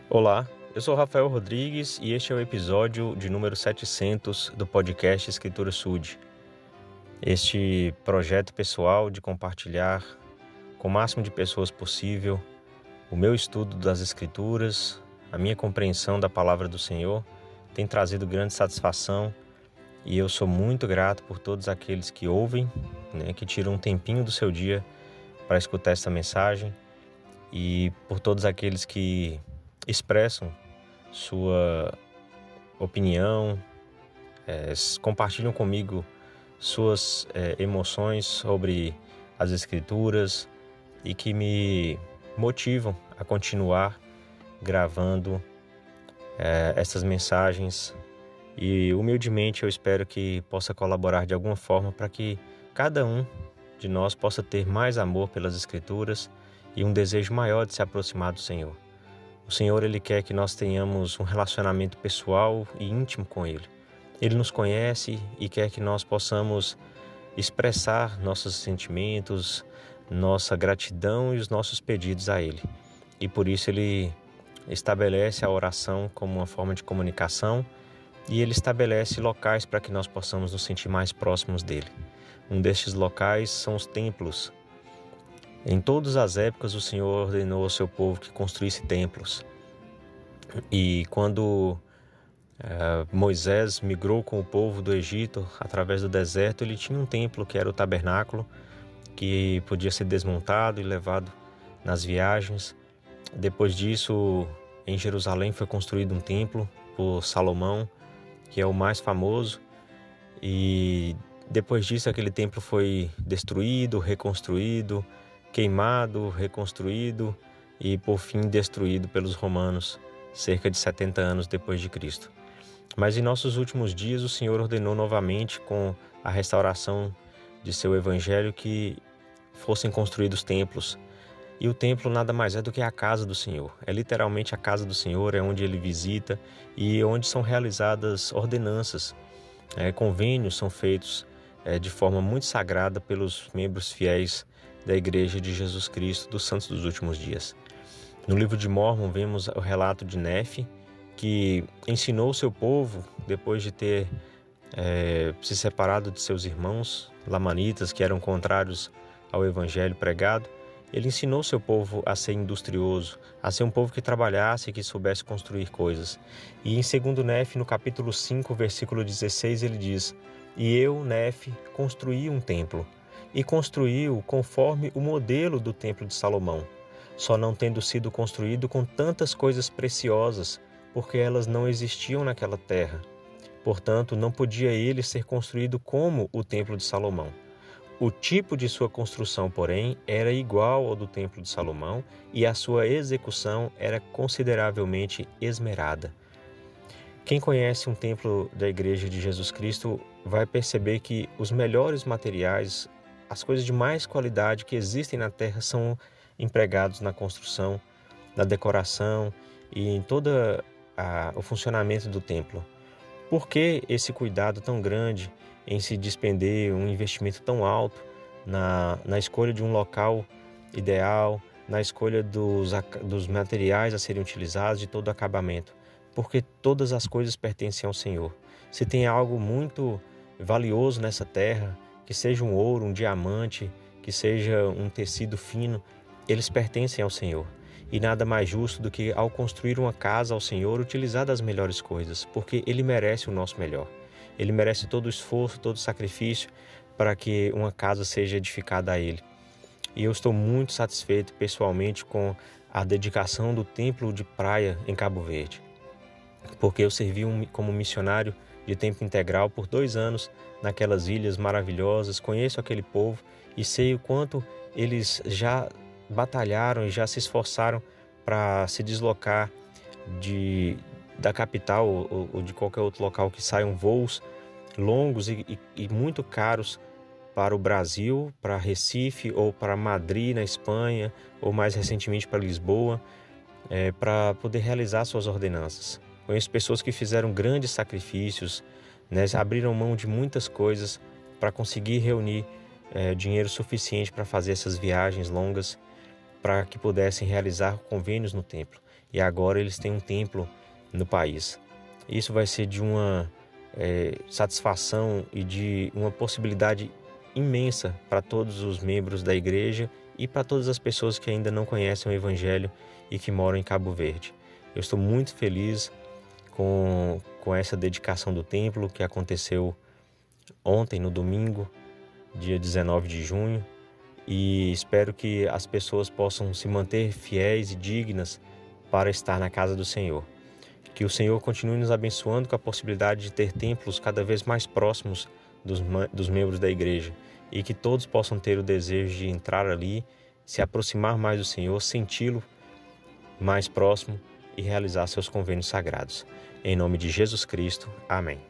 Olá, eu sou Rafael Rodrigues e este é o episódio de número 700 do podcast Escritura Sud. Este projeto pessoal de compartilhar com o máximo de pessoas possível o meu estudo das Escrituras, a minha compreensão da Palavra do Senhor, tem trazido grande satisfação e eu sou muito grato por todos aqueles que ouvem, que tiram um tempinho do seu dia para escutar essa mensagem e por todos aqueles que expressam sua opinião, compartilham comigo suas emoções sobre as Escrituras e que me motivam a continuar gravando essas mensagens. E humildemente eu espero que possa colaborar de alguma forma para que cada um de nós possa ter mais amor pelas Escrituras e um desejo maior de se aproximar do Senhor. O Senhor, Ele quer que nós tenhamos um relacionamento pessoal e íntimo com Ele. Ele nos conhece e quer que nós possamos expressar nossos sentimentos, nossa gratidão e os nossos pedidos a Ele. E por isso Ele estabelece a oração como uma forma de comunicação e Ele estabelece locais para que nós possamos nos sentir mais próximos dEle. Um destes locais são os templos. Em todas as épocas o Senhor ordenou ao seu povo que construísse templos. E quando Moisés migrou com o povo do Egito através do deserto, ele tinha um templo que era o tabernáculo, que podia ser desmontado e levado nas viagens. Depois disso, em Jerusalém foi construído um templo por Salomão, que é o mais famoso. E depois disso aquele templo foi destruído, reconstruído, queimado, reconstruído e por fim destruído pelos romanos, cerca de 70 anos depois de Cristo. Mas em nossos últimos dias o Senhor ordenou novamente, com a restauração de seu evangelho, que fossem construídos templos. E o templo nada mais é do que a casa do Senhor. É literalmente a casa do Senhor, é onde Ele visita e onde são realizadas ordenanças. Convênios são feitos de forma muito sagrada pelos membros fiéis da Igreja de Jesus Cristo dos Santos dos Últimos Dias. No livro de Mórmon vemos o relato de Nefe, que ensinou o seu povo, depois de ter se separado de seus irmãos lamanitas, que eram contrários ao evangelho pregado. Ele ensinou seu povo a ser industrioso, a ser um povo que trabalhasse e que soubesse construir coisas. E em 2 Nefe, no capítulo 5, versículo 16, ele diz: "E eu, Nefe, construí um templo, e construí-o conforme o modelo do templo de Salomão, só não tendo sido construído com tantas coisas preciosas, porque elas não existiam naquela terra. Portanto, não podia ele ser construído como o templo de Salomão. O tipo de sua construção, porém, era igual ao do templo de Salomão e a sua execução era consideravelmente esmerada." Quem conhece um templo da Igreja de Jesus Cristo vai perceber que os melhores materiais, as coisas de mais qualidade que existem na terra são empregados na construção, na decoração e em todo o funcionamento do templo. Por que esse cuidado tão grande em se despender um investimento tão alto na escolha de um local ideal, na escolha dos materiais a serem utilizados, de todo o acabamento? Porque todas as coisas pertencem ao Senhor. Se tem algo muito valioso nessa terra, que seja um ouro, um diamante, que seja um tecido fino, eles pertencem ao Senhor. E nada mais justo do que, ao construir uma casa ao Senhor, utilizar das melhores coisas, porque Ele merece o nosso melhor. Ele merece todo o esforço, todo o sacrifício para que uma casa seja edificada a Ele. E eu estou muito satisfeito pessoalmente com a dedicação do Templo de Praia em Cabo Verde, porque eu servi como missionário de tempo integral por 2 anos naquelas ilhas maravilhosas, conheço aquele povo e sei o quanto eles já batalharam e já se esforçaram para se deslocar da capital ou de qualquer outro local que saiam voos longos e muito caros para o Brasil, para Recife ou para Madrid, na Espanha, ou mais recentemente para Lisboa, para poder realizar suas ordenanças. Conheço pessoas que fizeram grandes sacrifícios, abriram mão de muitas coisas para conseguir reunir dinheiro suficiente para fazer essas viagens longas, para que pudessem realizar convênios no templo. e agora eles têm um templo no país. Isso vai ser de uma satisfação e de uma possibilidade imensa para todos os membros da igreja e para todas as pessoas que ainda não conhecem o Evangelho e que moram em Cabo Verde. Eu estou muito feliz com essa dedicação do templo que aconteceu ontem, no domingo, dia 19 de junho, e espero que as pessoas possam se manter fiéis e dignas para estar na casa do Senhor. Que o Senhor continue nos abençoando com a possibilidade de ter templos cada vez mais próximos dos membros da igreja e que todos possam ter o desejo de entrar ali, se aproximar mais do Senhor, senti-lo mais próximo e realizar seus convênios sagrados. Em nome de Jesus Cristo. Amém.